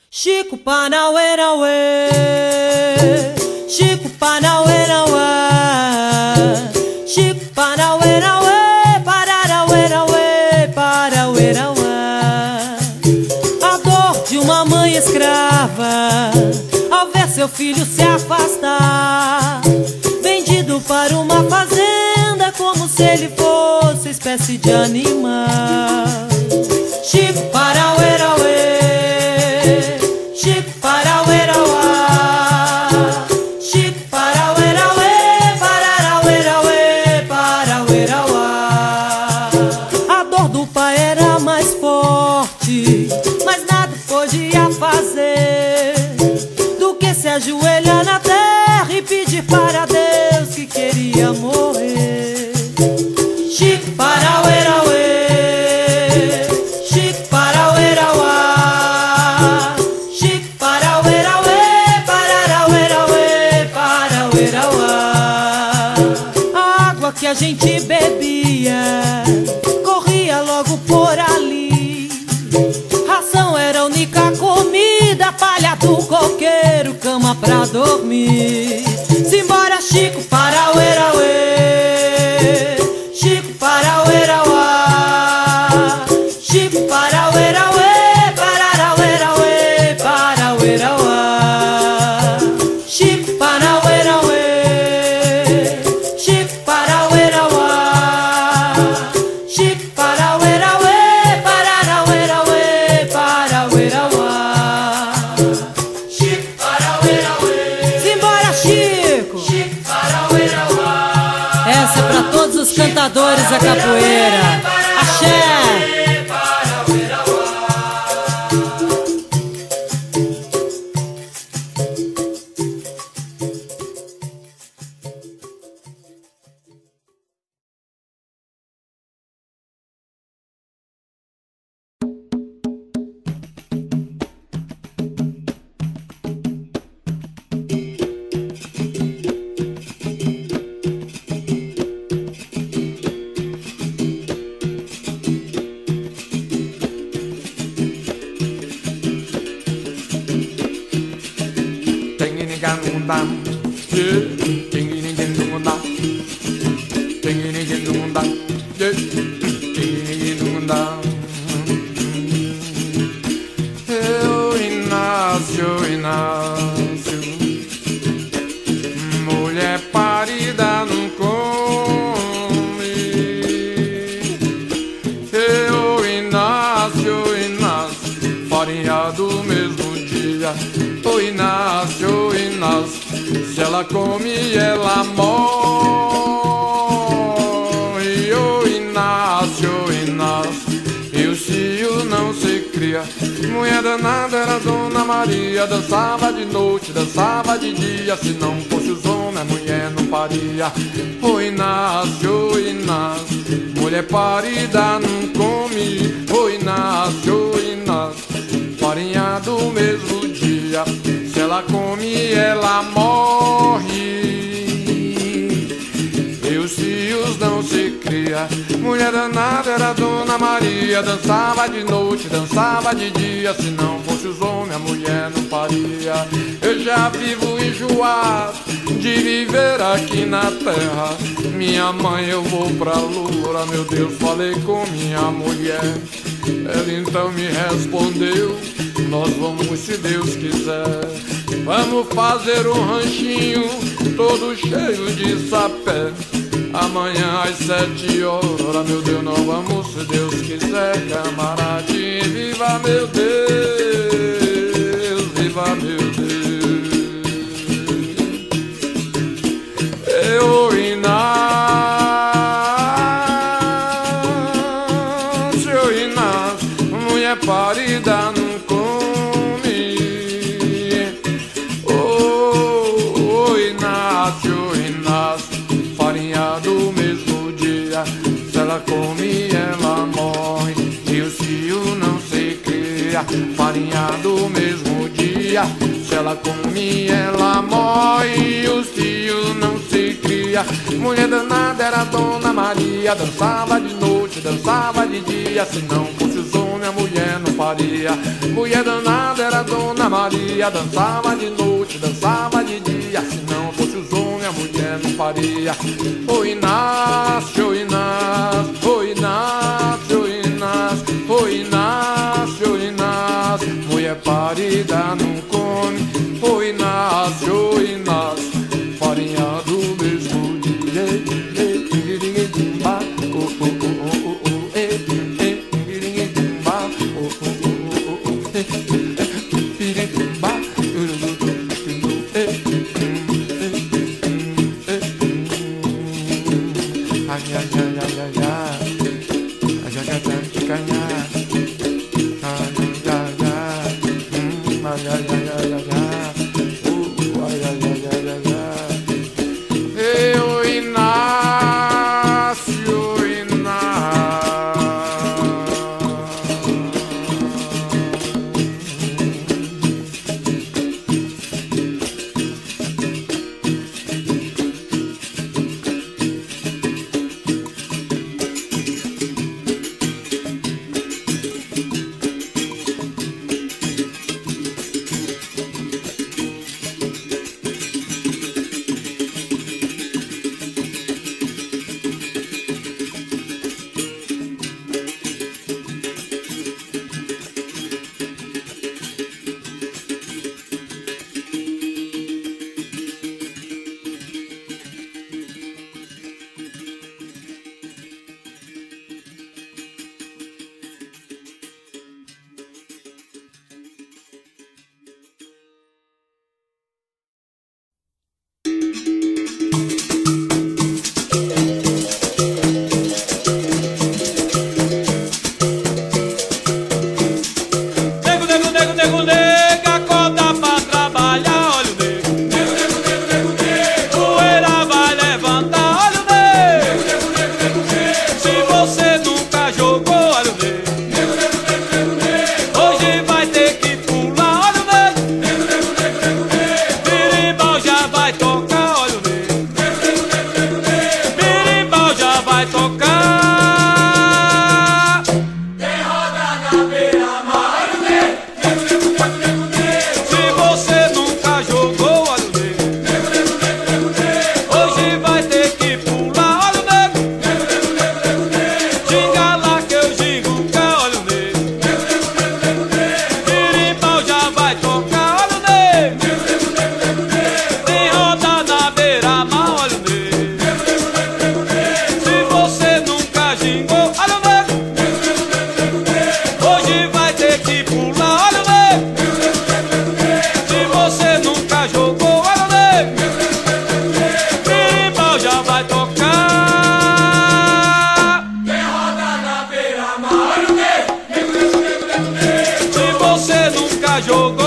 Chico Paranauê, Nauê, Chico Paranauê, Nauê, Chico Paranauê, Nauê, Paranauê, Nauê, Paranauê, Nauê. A dor de uma mãe escrava ao ver seu filho se afastar, vendido para uma fazenda como se ele fosse espécie de animal. Chico Paranauê, Nauê, Chico Paranauê, Nauê, Chico Paranauê, Nauê, Paranauê, Nauê, Paranauê, Nauê. A dor do pai era mais forte, mas nada podia fazer do que se ajoelhar na terra e pedir para Deus que queria morrer. Chico Paranauê, Nauê, Chico Paranauê, Nauê, Chico Paranauê, Nauê, Paranauê, Nauê, Paranauê, Nauê. A água que a gente bebia corria logo por ali, ração era a única comida, palha do coqueiro, cama pra dormir. Simbora Chico Paranauê, Nauê, Chico Paranauê, Nauê, Chico Paranauê, Nauê, Paranauê, Nauê, Paranauê, Nauê. Chico Paranauê, Nauê, Chico Paranauê, Nauê, Chico Paranauê, Nauê, Paranauê, Nauê, Paranauê, Nauê. Chico Paranauê, Nauê. Simbora Chico, Chico Paranauê, Nauê. Essa é pra todos os cantadores da capoeira. Axé. Eu, Inácio, Inácio, mulher parida não come. Eu, Inácio, Inácio, farinha do mesmo dia. Ô Inácio, Inácio, se ela come ela morre. Ô Inácio, Inácio, e o cio não se cria. Mulher danada era Dona Maria, dançava de noite, dançava de dia. Se não fosse os homens, a mulher não paria. Ô Inácio, Inácio, mulher parida não come. Ô Inácio, Inácio, farinha do mesmo dia. Se ela come, ela morre. E os fios não se cria. Mulher danada era Dona Maria, dançava de noite, dançava de dia. Se não fosse os homens, a mulher não paria. Eu já vivo enjoado de viver aqui na terra. Minha mãe, eu vou pra lua, meu Deus, falei com minha mulher. Ela então me respondeu: nós vamos, se Deus quiser. Vamos fazer um ranchinho todo cheio de sapé. Amanhã às 7 horas, meu Deus, nós vamos, se Deus quiser. Camaradinho, viva meu Deus, viva meu Deus. Eu, Inácio, Inácio, mulher parida não come. Oh, Inácio, Inácio, farinha do mesmo dia. Se ela come, ela morre. E o cio não se cria. Farinha do mesmo dia. Se ela come, ela morre. E o cio não se cria. Mulher danada era Dona Maria, dançava de noite, dançava de dia. Se não fosse os homens, a mulher não faria. Mulher danada era Dona Maria, dançava de noite, dançava de dia. Se não fosse os homens, a mulher não faria. Ô Inácio, ô Inácio, ô Inácio, ô Inácio, ô Inácio, ô Inácio, mulher parida não come. Ô Inácio, ô Inácio, farinha do mesmo dia. Jogou